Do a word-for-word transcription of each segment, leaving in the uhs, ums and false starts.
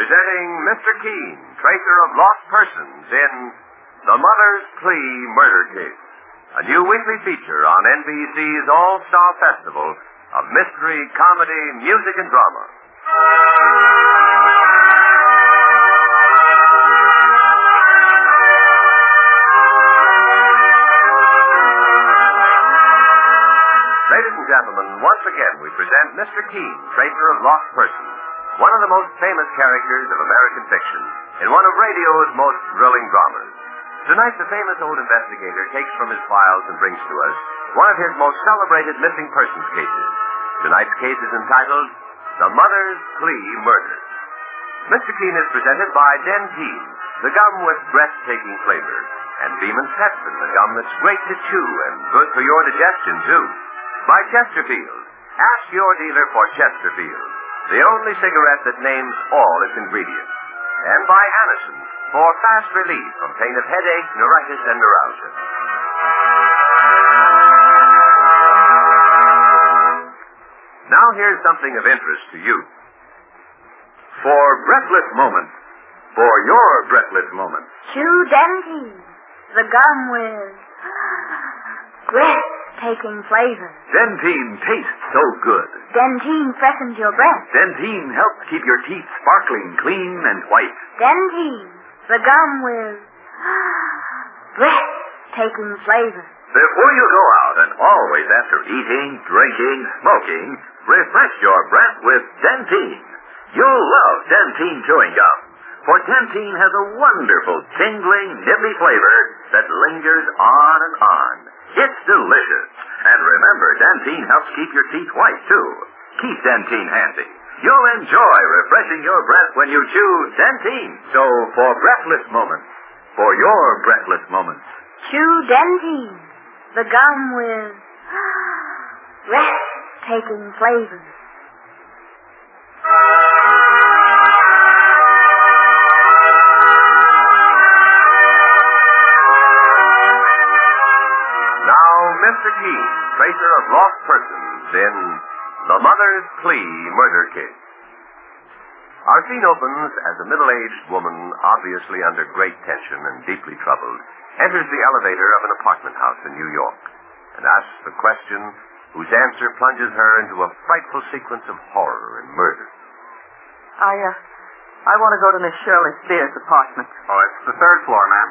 presenting Mister Keene, tracer of lost persons in The Mother's Plea Murder Case, a new weekly feature on N B C's All-Star Festival of mystery, comedy, music, and drama. Ladies and gentlemen, once again we present Mister Keene, tracer of lost persons, one of the most famous characters of American fiction, in one of radio's most thrilling dramas. Tonight, the famous old investigator takes from his files and brings to us one of his most celebrated missing persons cases. Tonight's case is entitled The Mother's Plea Murder. Mister Keene is presented by Dentyne, the gum with breathtaking flavor, and Beeman's Pepsin, the gum that's great to chew and good for your digestion, too. By Chesterfield. Ask your dealer for Chesterfield, the only cigarette that names all its ingredients. And by Anacin, for fast relief from pain of headache, neuritis, and neuralgia. Now here's something of interest to you. For breathless moments, for your breathless moments. Chew Dentyne, the gum with breathtaking flavor. Dentyne tastes so good. Dentyne freshens your breath. Dentyne helps keep your teeth sparkling, clean, and white. Dentyne, the gum with breathtaking flavor. Before you go out, and always after eating, drinking, smoking, refresh your breath with Dentyne. You'll love Dentyne chewing gum, for Dentyne has a wonderful, tingling, nippy flavor that lingers on and on. It's delicious. And remember, Dentyne helps keep your teeth white, too. Keep Dentyne handy. You'll enjoy refreshing your breath when you chew Dentyne. So, for breathless moments, for your breathless moments, chew Dentyne, the gum with breathtaking flavor. Now, Mister Keene, tracer of lost persons in The Mother's Plea Murder Case. Our scene opens as a middle-aged woman, obviously under great tension and deeply troubled, enters the elevator of an apartment house in New York and asks the question whose answer plunges her into a frightful sequence of horror and murder. I, uh, I want to go to Miss Shirley Spears' apartment. Oh, it's the third floor, ma'am.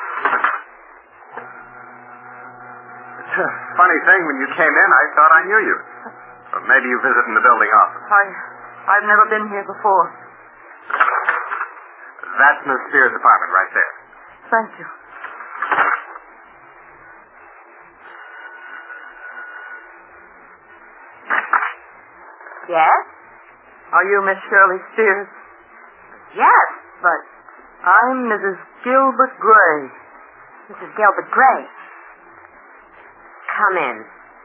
It's a funny thing, when you came in, I thought I knew you. Or maybe you visit in the building often. I, I've never been here before. That's Miss Spears' apartment right there. Thank you. Yes? Are you Miss Shirley Spears? Yes. But I'm Missus Gilbert Gray. Missus Gilbert Gray. Come in.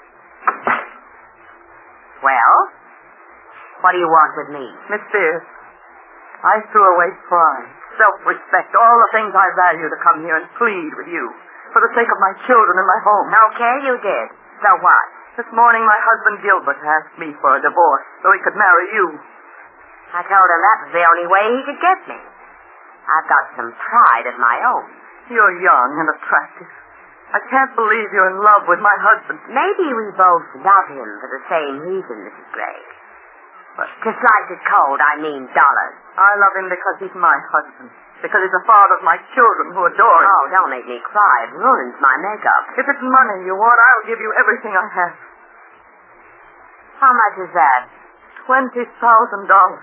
Well? What do you want with me? Miss Spears, I threw away pride, self-respect, all the things I value to come here and plead with you for the sake of my children and my home. Okay, you did. So what? This morning my husband Gilbert asked me for a divorce so he could marry you. I told him that was the only way he could get me. I've got some pride of my own. You're young and attractive. I can't believe you're in love with my husband. Maybe we both love him for the same reason, Missus Gray. But to slice it cold, I mean dollars. I love him because he's my husband. Because he's the father of my children who adore him. Oh, don't make me cry. It ruins my makeup. If it's money you want, I'll give you everything I have. How much is that? Twenty thousand dollars.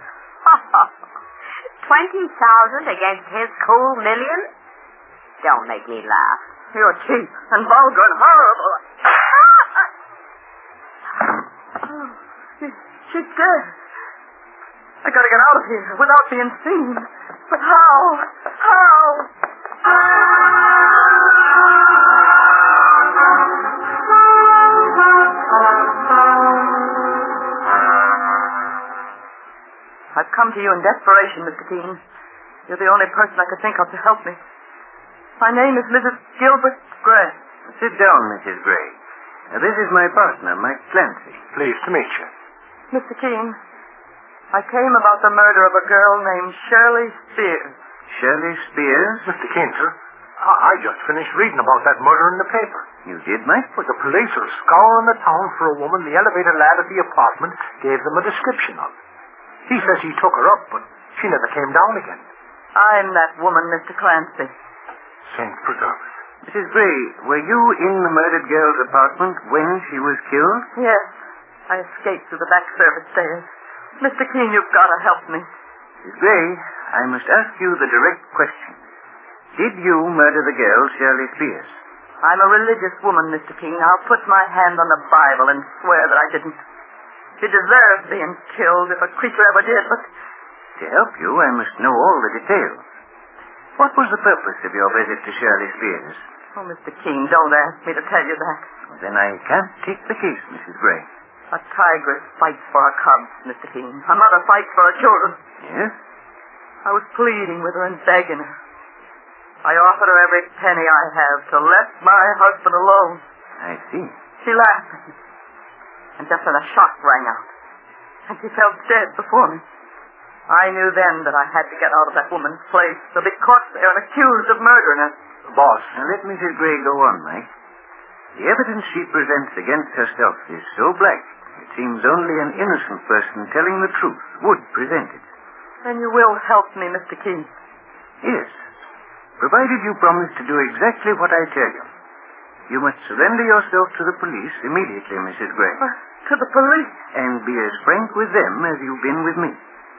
Twenty thousand against his cool million? Don't make me laugh. You're cheap and vulgar and horrible. Oh, she, she's dead. I gotta get out of here without being seen. But how? How? I've come to you in desperation, Mister Keene. You're the only person I could think of to help me. My name is Missus Gilbert Gray. Sit down, Missus Gray. Now, this is my partner, Mike Clancy. Pleased to meet you. Mister Keene, I came about the murder of a girl named Shirley Spears. Shirley Spears? Mister Keene, sir, I, I just finished reading about that murder in the paper. You did, Mike? Well, the police are scouring the town for a woman the elevator lad at the apartment gave them a description of. He says he took her up, but she never came down again. I'm that woman, Mister Clancy. Saint preserve us. Missus Gray, were you in the murdered girl's apartment when she was killed? Yes. I escaped through the back service stairs. Mister Keene, you've got to help me. Missus Gray, I must ask you the direct question. Did you murder the girl, Shirley Spears? I'm a religious woman, Mister Keene. I'll put my hand on the Bible and swear that I didn't. She deserves being killed if a creature ever did, but... To help you, I must know all the details. What was the purpose of your visit to Shirley Spears? Oh, Mister Keene, don't ask me to tell you that. Then I can't take the case, Missus Gray. A tigress fights for her cubs, Mister Keene. A mother fights for her children. Yes? I was pleading with her and begging her. I offered her every penny I have to let my husband alone. I see. She laughed at me. And just then a shot rang out. And she fell dead before me. I knew then that I had to get out of that woman's place. She'll be caught there and accused of murdering her. Boss. Now let Missus Gray go on, Mike. The evidence she presents against herself is so black, it seems only an innocent person telling the truth would present it. Then you will help me, Mister Keene. Yes. Provided you promise to do exactly what I tell you. You must surrender yourself to the police immediately, Missus Gray. Uh, to the police? And be as frank with them as you've been with me.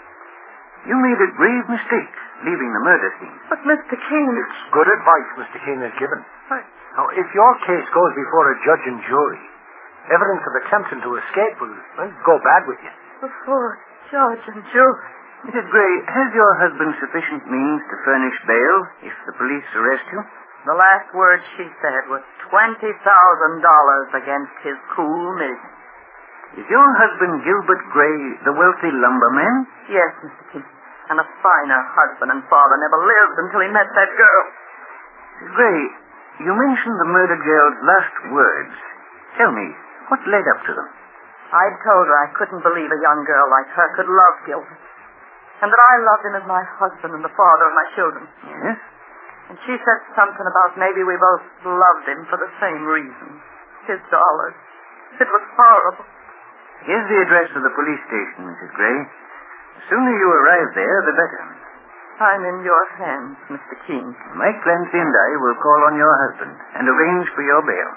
You made a grave mistake, leaving the murder scene. But, Mister Keene... It's good advice Mister Keene has given. I... Now, if your case goes before a judge and jury, evidence of attempting to escape will, well, go bad with you. Before judge and jury... Missus Gray, has your husband sufficient means to furnish bail if the police arrest you? The last word she said was twenty thousand dollars against his cool million. Is your husband Gilbert Gray the wealthy lumberman? Yes, Mister Keene. And a finer husband and father never lived until he met that girl. Missus Gray, you mentioned the murdered girl's last words. Tell me, what led up to them? I told her I couldn't believe a young girl like her could love Gilbert. And that I loved him as my husband and the father of my children. Yes? And she said something about maybe we both loved him for the same reason. His dollars. It was horrible. Here's the address of the police station, Missus Gray. The sooner you arrive there, the better. I'm in your hands, Mister Keene. Mike Clancy and I will call on your husband and arrange for your bail.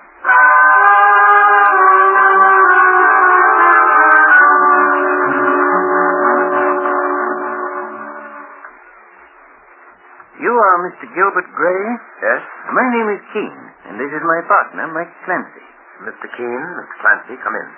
You are Mister Gilbert Gray? Yes? My name is Keene, and this is my partner, Mike Clancy. Mister Keene, Mister Clancy, come in.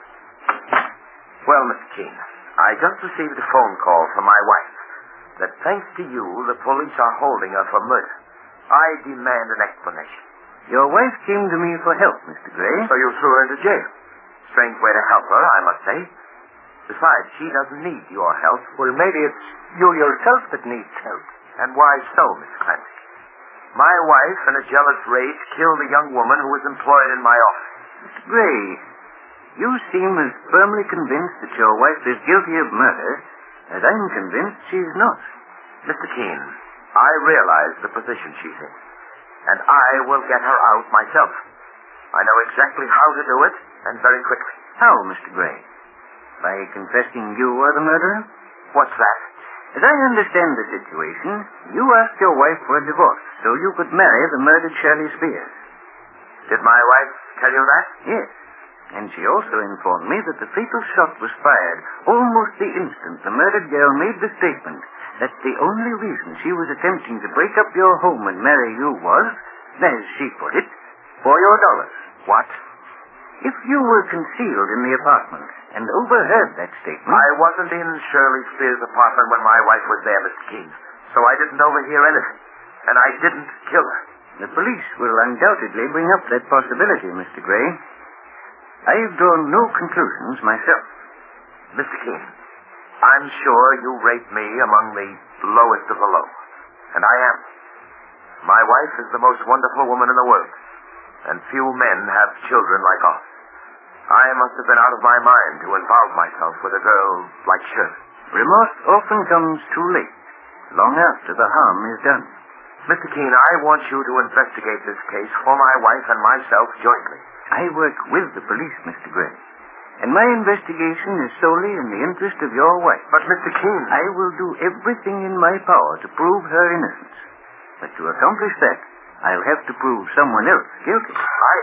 Well, Mister Keene, I just received a phone call from my wife that thanks to you, the police are holding her for murder. I demand an explanation. Your wife came to me for help, Mister Gray. So you threw her into jail. Strange way to help her, I must say. Besides, she doesn't need your help. Well, maybe it's you yourself that needs help. And why so, Mister Clancy? My wife, in a jealous rage, killed a young woman who was employed in my office. Mister Gray, you seem as firmly convinced that your wife is guilty of murder as I'm convinced she's not. Mister Keene, I realize the position she's in, and I will get her out myself. I know exactly how to do it, and very quickly. How, Mister Gray? By confessing you are the murderer? What's that? As I understand the situation, you asked your wife for a divorce so you could marry the murdered Shirley Spears. Did my wife tell you that? Yes. And she also informed me that the fatal shot was fired almost the instant the murdered girl made the statement that the only reason she was attempting to break up your home and marry you was, as she put it, for your dollars. What? If you were concealed in the apartment and overheard that statement... I wasn't in Shirley Spears' apartment when my wife was there, Mister Keene, so I didn't overhear anything. And I didn't kill her. The police will undoubtedly bring up that possibility, Mister Gray. I've drawn no conclusions myself. Mister Keene, I'm sure you rate me among the lowest of the low. And I am. My wife is the most wonderful woman in the world, and few men have children like us. I must have been out of my mind to involve myself with a girl like Shirley. Remorse often comes too late, long after the harm is done. Mister Keene, I want you to investigate this case for my wife and myself jointly. I work with the police, Mister Gray, and my investigation is solely in the interest of your wife. But, Mister Keene... I will do everything in my power to prove her innocence. But to accomplish that, I'll have to prove someone else guilty. I...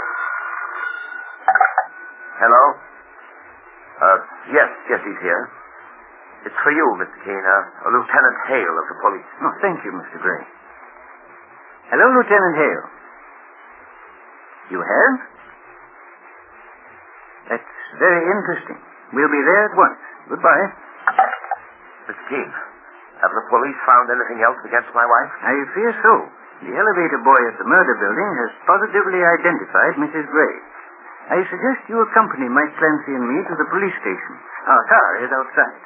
Hello? Uh, yes, yes, he's here. It's for you, Mister Keene, uh, Lieutenant Hale of the police. Oh, thank you, Mister Gray. Hello, Lieutenant Hale. You have? That's very interesting. We'll be there at once. Goodbye. Mister Keene, have the police found anything else against my wife? I fear so. The elevator boy at the murder building has positively identified Missus Gray. I suggest you accompany Mike Clancy and me to the police station. Our car is outside.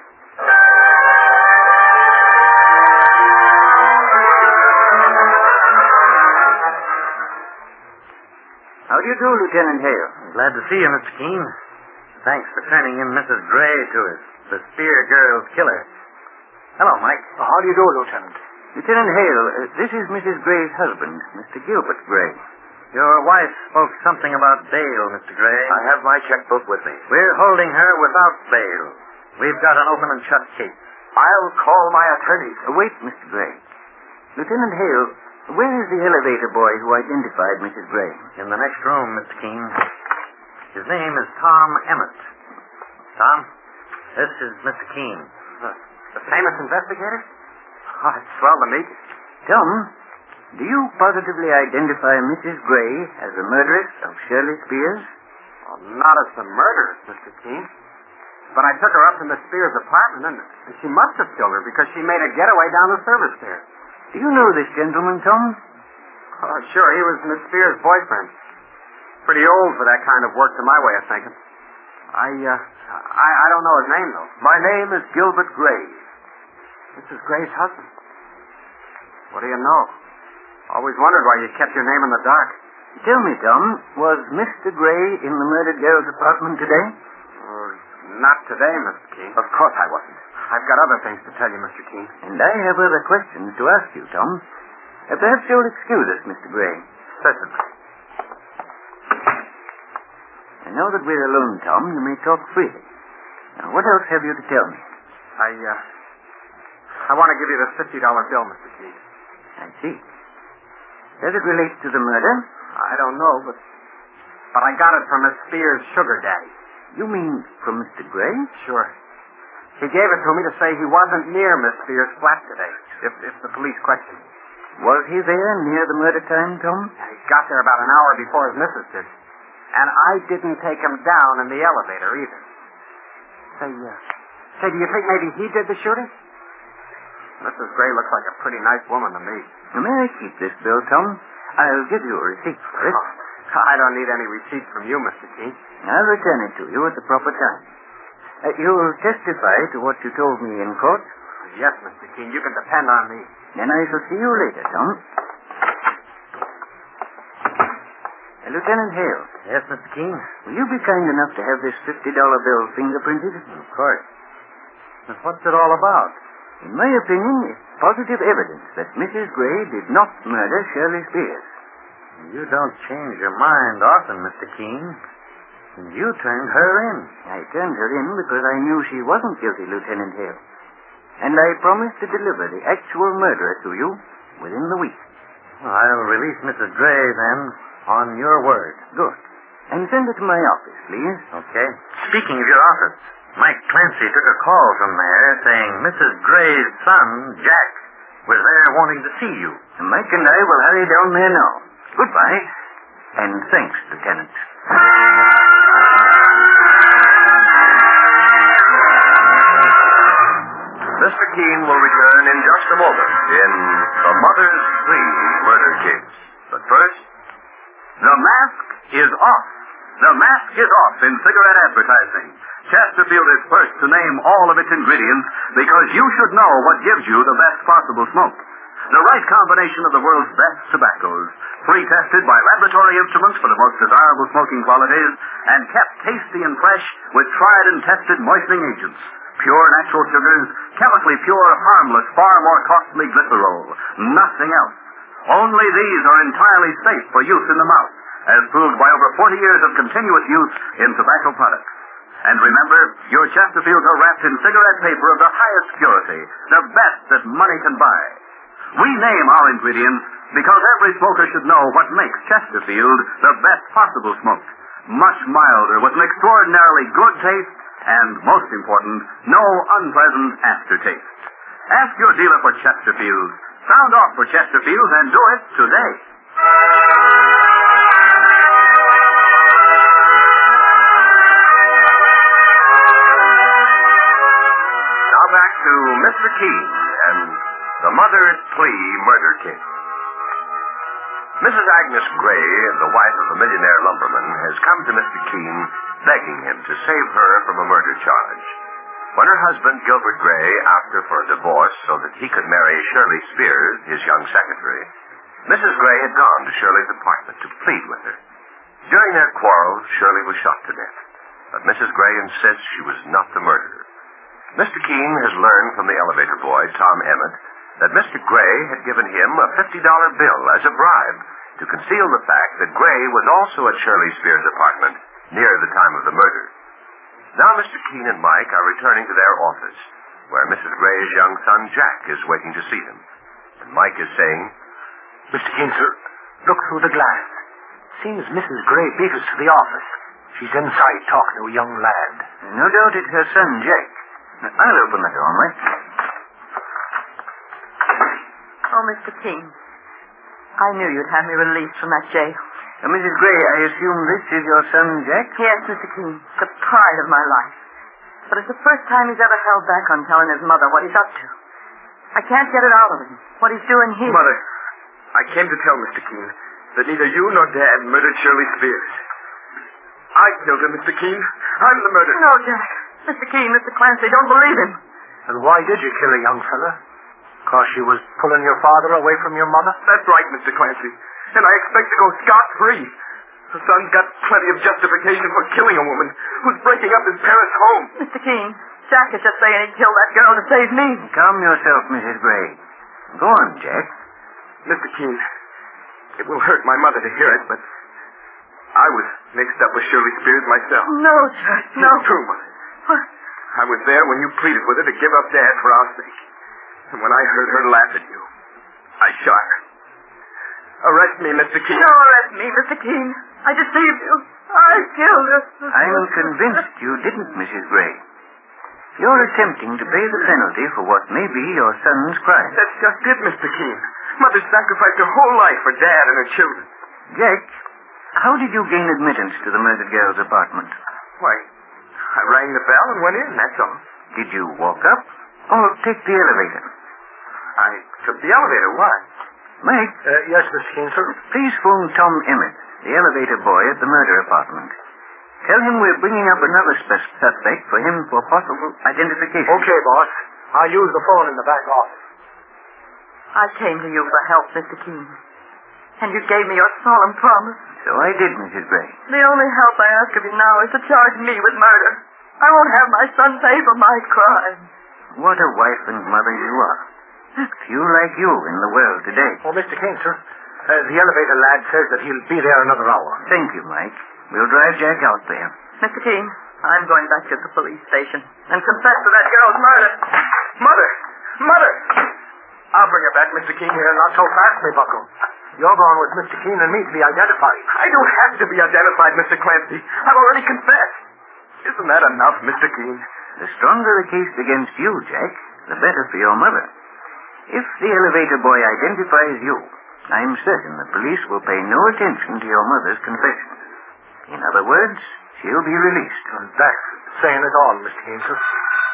How do you do, Lieutenant Hale? Glad to see you, Mister Keene. Thanks for turning in Missus Gray to us, the Spear Girl's killer. Hello, Mike. Oh, how do you do, Lieutenant? Lieutenant Hale, uh, this is Missus Gray's husband, Mister Gilbert Gray. Your wife spoke something about bail, Mister Gray. I have my checkbook with me. We're holding her without bail. We've got an open and shut case. I'll call my attorneys. Uh, wait, Mister Gray. Lieutenant Hale, where is the elevator boy who identified Missus Gray? In the next room, Mister Keene. His name is Tom Emmett. Tom, this is Mister Keene. Uh, the famous investigator? Oh, it's swell to meet you. Tom, do you positively identify Missus Gray as the murderess of Shirley Spears? Well, not as the murderess, Mister Keene. But I took her up to Miss Spears' apartment, and she must have killed her because she made a getaway down the service stairs. Do you know this gentleman, Tom? Oh, sure. He was Miss Spears' boyfriend. Pretty old for that kind of work to my way of thinking. I, uh, I, I don't know his name, though. My name is Gilbert Gray. This is Gray's husband. What do you know? Always wondered why you kept your name in the dark. Tell me, Tom, was Mister Gray in the murdered girl's apartment today? Uh, not today, Mister Keene. Of course I wasn't. I've got other things to tell you, Mister Keene. And I have other questions to ask you, Tom. Uh, perhaps you'll excuse us, Mister Gray. Certainly. And now that we're alone, Tom, you may talk freely. Now, what else have you to tell me? I, uh, I want to give you this fifty dollar bill, Mister Keene. I see. Does it relate to the murder? I don't know, but, but I got it from Miss Spears' sugar daddy. You mean from Mister Gray? Sure. He gave it to me to say he wasn't near Miss Spears' flat today, if, if the police question him. Was he there near the murder time, Tom? He got there about an hour before his missus did. And I didn't take him down in the elevator either. Say, uh, say, do you think maybe he did the shooting? Missus Gray looks like a pretty nice woman to me. Now, may I keep this bill, Tom? I'll give you a receipt for it. Oh, I don't need any receipts from you, Mister Keene. I'll return it to you at the proper time. Uh, you'll testify to what you told me in court? Yes, Mister Keene, you can depend on me. Then I shall see you later, Tom. Uh, Lieutenant Hale. Yes, Mister Keene? Will you be kind enough to have this fifty dollar bill fingerprinted? Of course. But what's it all about? In my opinion, it's positive evidence that Missus Gray did not murder Shirley Spears. You don't change your mind often, Mister Keene. You turned her in. I turned her in because I knew she wasn't guilty, Lieutenant Hale. And I promised to deliver the actual murderer to you within the week. I'll release Missus Gray, then, on your word. Good. And send it to my office, please. Okay. Speaking of your office, Mike Clancy took a call from there saying Missus Gray's son, Jack, was there wanting to see you. And Mike and I will hurry down there now. Goodbye, and thanks, Lieutenant. Mister Keene will return in just a moment in The Mother's Plea murder case. But first, the mask is off. The mask is off in cigarette advertising. Chesterfield is first to name all of its ingredients because you should know what gives you the best possible smoke. The right combination of the world's best tobaccos, pre-tested by laboratory instruments for the most desirable smoking qualities, and kept tasty and fresh with tried and tested moistening agents. Pure natural sugars, chemically pure, harmless, far more costly glycerol. Nothing else. Only these are entirely safe for use in the mouth, as proved by over forty years of continuous use in tobacco products. And remember, your Chesterfields are wrapped in cigarette paper of the highest purity, the best that money can buy. We name our ingredients because every smoker should know what makes Chesterfield the best possible smoke. Much milder, with an extraordinarily good taste, and, most important, no unpleasant aftertaste. Ask your dealer for Chesterfields. Sound off for Chesterfields and do it today. Now back to Mister Keene and the Mother's Plea murder case. Missus Agnes Gray, the wife of a millionaire lumberman, has come to Mister Keene begging him to save her from a murder charge. When her husband, Gilbert Gray, asked her for a divorce so that he could marry Shirley Spears, his young secretary, Missus Gray had gone to Shirley's apartment to plead with her. During their quarrel, Shirley was shot to death, but Missus Gray insists she was not the murderer. Mister Keene has learned from the elevator boy, Tom Emmett, that Mister Gray had given him a fifty dollar bill as a bribe to conceal the fact that Gray was also at Shirley Spears' apartment near the time of the murder. Now Mister Keene and Mike are returning to their office, where Missus Gray's young son, Jack, is waiting to see them. And Mike is saying, Mister Keene, sir, look through the glass. Seems Missus Gray beat us to the office. She's inside talking to a young lad. No doubt it's her son, Jack. I'll open the door, Mike. Oh, Mister Keene, I knew you'd have me released from that jail. Uh, Missus Gray, I assume this is your son, Jack? Yes, Mister Keene, the pride of my life. But it's the first time he's ever held back on telling his mother what he's up to. I can't get it out of him, what he's doing here. Mother, I came to tell Mister Keene that neither you nor Dad murdered Shirley Spears. I killed her, Mister Keene. I'm the murderer. No, Jack. Mister Keene, Mister Clancy, don't believe him. And why did you kill a young fella? Because she was pulling your father away from your mother? That's right, Mister Clancy. And I expect to go scot-free. The son's got plenty of justification for killing a woman who's breaking up his parents' home. Mister Keene, Jack is just saying he killed that girl to save me. Calm yourself, Missus Gray. Go on, Jack. Mister Keene, it will hurt my mother to hear it, but I was mixed up with Shirley Spears myself. No, Jack, no. It's true, Mother. What? I was there when you pleaded with her to give up Dad for our sake. And when I heard her laugh at you, I shot her. Arrest me, Mister Keene. No, arrest me, Mister Keene. I deceived you. I killed her. I'm convinced you didn't, Missus Gray. You're attempting to pay the penalty for what may be your son's crime. That's just it, Mister Keene. Mother sacrificed her whole life for Dad and her children. Jack, how did you gain admittance to the murdered girl's apartment? Why, I rang the bell and went in, that's all. Did you walk up or take the elevator? I took the elevator. Why? Mike? Uh, yes, Mister Keene, sir. Please phone Tom Emmett, the elevator boy at the murder apartment. Tell him we're bringing up another spe- suspect for him for possible identification. Okay, boss. I'll use the phone in the back office. I came to you for help, Mister Keene. And you gave me your solemn promise. So I did, Missus Gray. The only help I ask of you now is to charge me with murder. I won't have my son pay for my crime. What a wife and mother you are. Few like you in the world today. Oh, Mister Keene, sir. Uh, the elevator lad says that he'll be there another hour. Thank you, Mike. We'll drive Jack out there. Mister Keene, I'm going back to the police station and confess to that girl's murder. Mother! Mother! I'll bring her back, Mister Keene. Here, not so fast, me bucko. You're going with Mister Keene and me to be identified. I don't have to be identified, Mister Clancy. I've already confessed. Isn't that enough, Mister Keene? The stronger the case against you, Jack, the better for your mother. If the elevator boy identifies you, I'm certain the police will pay no attention to your mother's confession. In other words, she'll be released. And that's saying it all, Mister Keene, sir.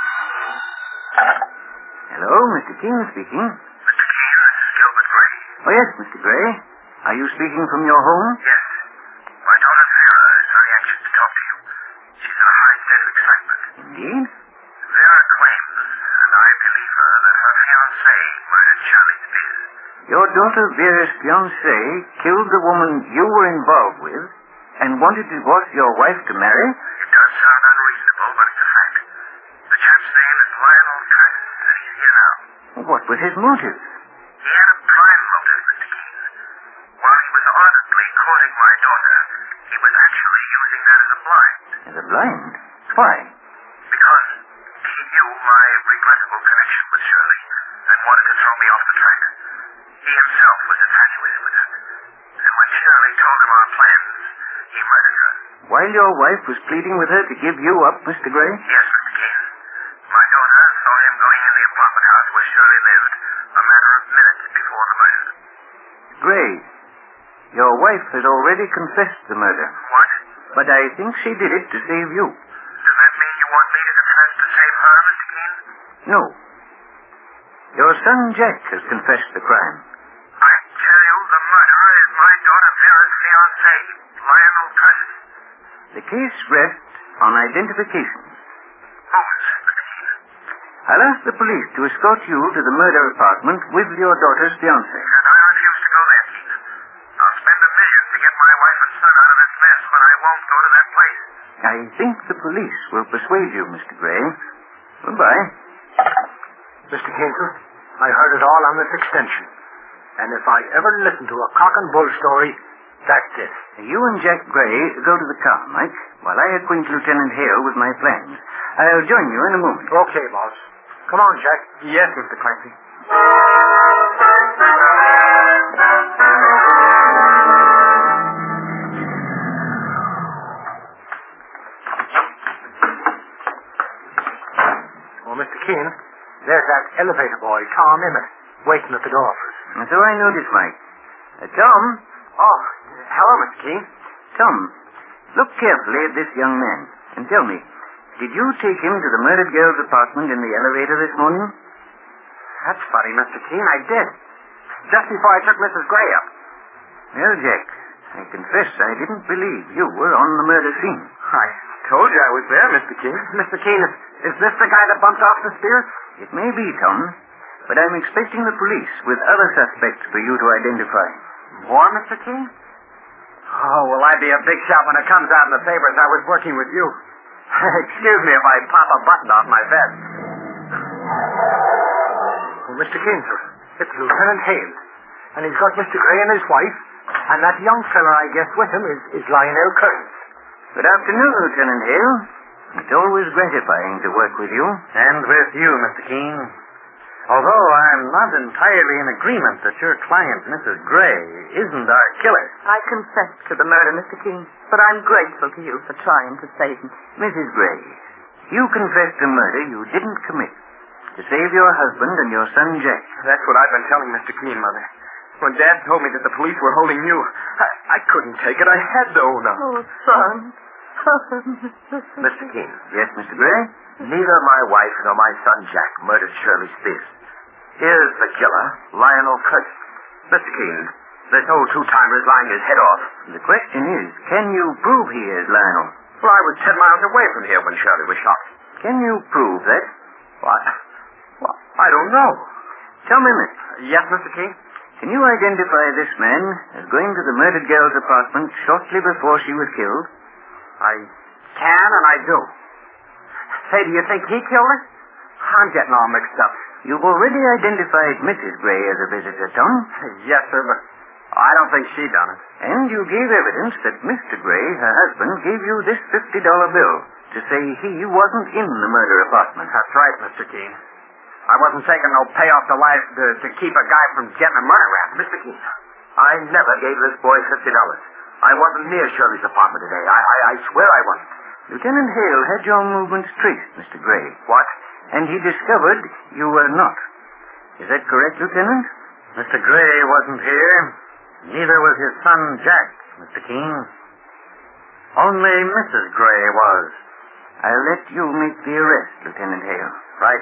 Hello, Mister Keene speaking. Mister Keene, this is Gilbert Gray. Oh, yes, Mister Gray. Are you speaking from your home? Yes. My daughter Vera is very anxious to talk to you. She's in a high state of excitement. Indeed? Vera claims, and I believe her, that her fiancé murdered Shirley Spears. Your daughter Vera's fiancé killed the woman you were involved with and wanted to divorce your wife to marry? It does sound unreasonable, but it's a fact. The chap's name what was his motive? He had a prime motive, Mister Keene. While he was ardently courting my daughter, he was actually using that as a blind. As a blind? Why? Because he knew my regrettable connection with Shirley and wanted to throw me off the track. He himself was infatuated with her. And when Shirley told him our plans, he murdered her. While your wife was pleading with her to give you up, Mister Gray? Yes, Mister Keene. My daughter saw him going in the apartment house where Shirley lived a matter of minutes before the murder. Gray, your wife has already confessed the murder. What? But I think she did it to save you. Does that mean you want me to confess to save her, Mister Keene? No. Your son Jack has confessed the crime. I tell you, the murderer is my daughter Vera's fiancé, Lionel Curtis. The case rests on identification. Whose, Mister Keene? I'll ask the police to escort you to the murder apartment with your daughter's fiancé. And I refuse to go there, Keene. I'll spend a million to get my wife and son out of this mess, but I won't go to that place. I think the police will persuade you, Mister Gray. Goodbye. Mister Kinsel, I heard it all on this extension. And if I ever listen to a cock and bull story, that's it. You and Jack Gray go to the car, Mike, while I acquaint Lieutenant Hale with my plans. I'll join you in a moment. Okay, boss. Come on, Jack. Yes, Mister Clancy. Oh, Mister Keene, there's that elevator boy, Tom Emmett, waiting at the door for us. And so I noticed, Mike. Uh, Tom? Oh, hello, Mister Keene. Tom, look carefully at this young man and tell me, did you take him to the murdered girl's apartment in the elevator this morning? That's funny, Mister Keene. I did. Just before I took Missus Gray up. Well, Jack, I confess I didn't believe you were on the murder scene. I told you I was there, Mister Keene. Mister Keene, is, is this the guy that bumped off the Spears? It may be, Tom, but I'm expecting the police with other suspects for you to identify. More, Mister Keene? Oh, well, I'd be a big shot when it comes out in the papers I was working with you. Excuse me if I pop a button off my vest. Well, Mister Keene, sir, it's Lieutenant Hale. And he's got Mister Gray and his wife, and that young fella, I guess, with him is, is Lionel Curtis. Good afternoon, Lieutenant Hale. It's always gratifying to work with you. And with you, Mister Keene. Although I'm not entirely in agreement that your client, Missus Gray, isn't our killer. I confess to the murder, Mister Keene, but I'm grateful to you for trying to save me. Missus Gray, you confessed to murder you didn't commit to save your husband and your son Jack. That's what I've been telling Mister Keene, Mother. When Dad told me that the police were holding you, I, I couldn't take it. I had to own up. Oh, son. Mister Keene. Yes, Mister Gray? Neither my wife nor my son Jack murdered Shirley Spears. Here's the killer, Lionel Curtis. Mister Keene, this old two-timer's lying his head off. The question is, can you prove he is Lionel? Well, I was ten miles away from here when Shirley was shot. Can you prove that? Why, well, I don't know. Tom Emmett. Yes, Mister Keene? Can you identify this man as going to the murdered girl's apartment shortly before she was killed? I can and I do. Say, do you think he killed her? I'm getting all mixed up. You've already identified Missus Gray as a visitor, Tom. Yes, sir, but I don't think she done it. And you gave evidence that Mister Gray, her husband, gave you this fifty dollar bill to say he wasn't in the murder apartment. That's right, Mister Keene. I wasn't taking no payoff to life to, to keep a guy from getting a murder rap. Mister Keene, I never gave this boy fifty dollars. I wasn't near Shirley's apartment today. I, I, I swear I wasn't. Lieutenant Hale had your movements traced, Mister Gray. What? And he discovered you were not. Is that correct, Lieutenant? Mister Gray wasn't here. Neither was his son Jack, Mister Keene. Only Missus Gray was. I'll let you make the arrest, Lieutenant Hale. Right.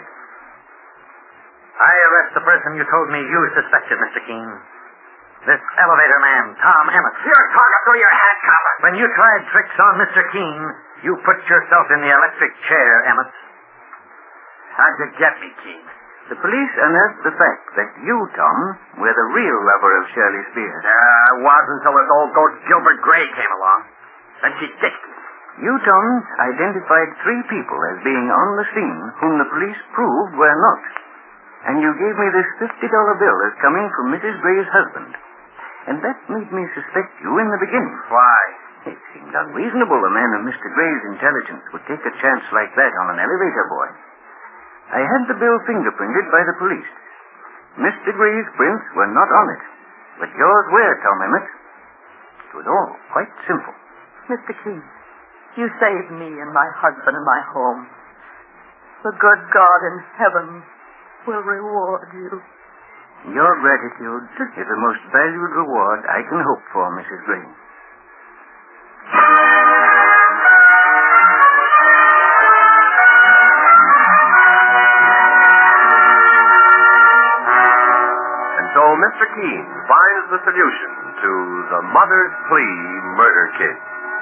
I arrest the person you told me you suspected, Mister Keene. This elevator man, Tom Emmett. You're talking through your hat, copper. When you tried tricks on Mister Keene, you put yourself in the electric chair, Emmett. How'd you get me, Keene? The police unearthed the fact that you, Tom, were the real lover of Shirley Spears. Uh, it was until this old goat Gilbert Gray came along. Then she ditched me. You, Tom, identified three people as being on the scene whom the police proved were not. and you gave me this fifty dollar bill as coming from Missus Gray's husband. And that made me suspect you in the beginning. Why? It seemed unreasonable a man of Mister Gray's intelligence would take a chance like that on an elevator boy. I had the bill fingerprinted by the police. Mister Gray's prints were not on it, but yours were, Tom Emmett. It was all quite simple. Mister Keene, you saved me and my husband and my home. The good God in heaven will reward you. Your gratitude is the most valued reward I can hope for, Missus Gray. And so Mister Keene finds the solution to the Mother's Plea murder case.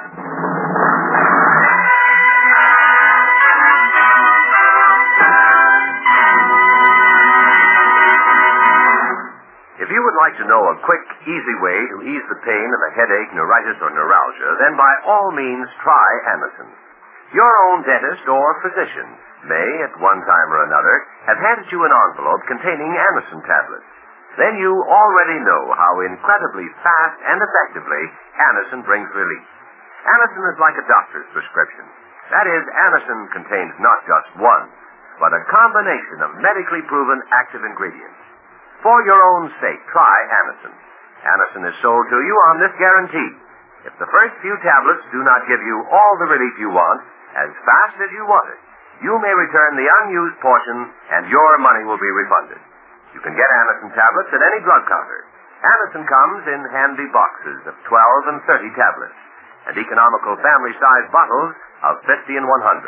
If you would like to know a quick, easy way to ease the pain of a headache, neuritis, or neuralgia, then by all means try Anacin. Your own dentist or physician may, at one time or another, have handed you an envelope containing Anacin tablets. Then you already know how incredibly fast and effectively Anacin brings relief. Anacin is like a doctor's prescription. That is, Anacin contains not just one, but a combination of medically proven active ingredients. For your own sake, try Anacin. Anacin is sold to you on this guarantee. If the first few tablets do not give you all the relief you want, as fast as you want it, you may return the unused portion and your money will be refunded. You can get Anacin tablets at any drug counter. Anacin comes in handy boxes of twelve and thirty tablets, and economical family-sized bottles of fifty and one hundred.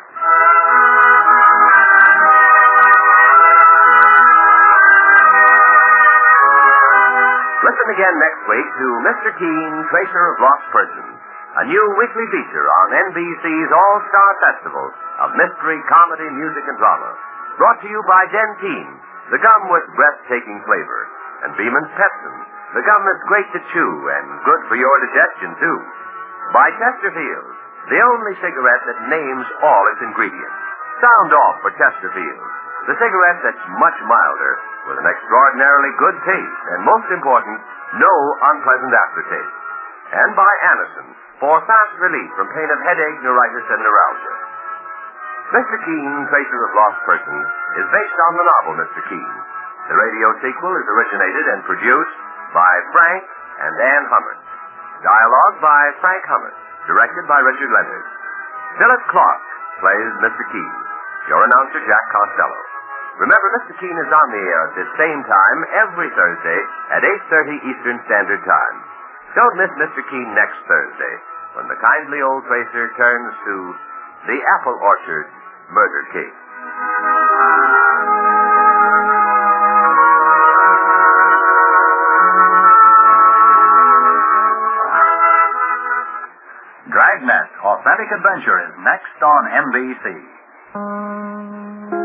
Listen again next week to Mister Keene, Tracer of Lost Persons, a new weekly feature on N B C's All-Star Festival of Mystery, Comedy, Music, and Drama. Brought to you by Dentyne, the gum with breathtaking flavor, and Beeman's Pepsin, the gum that's great to chew and good for your digestion, too. By Chesterfield, the only cigarette that names all its ingredients. Sound off for Chesterfield, the cigarette that's much milder, with an extraordinarily good taste, and most important, no unpleasant aftertaste. And by Anacin, for fast relief from pain of headache, neuritis, and neuralgia. Mister Keene, Tracer of Lost Persons, is based on the novel Mister Keene. The radio sequel is originated and produced by Frank and Ann Hummert. Dialogue by Frank Hummert, directed by Richard Leonard. Philip Clark plays Mister Keene. Your announcer, Jack Costello. Remember, Mister Keene is on the air at this same time every Thursday at eight thirty Eastern Standard Time. Don't miss Mister Keene next Thursday, when the kindly old tracer turns to the Apple Orchard murder case. Dragnet Authentic Adventure is next on N B C.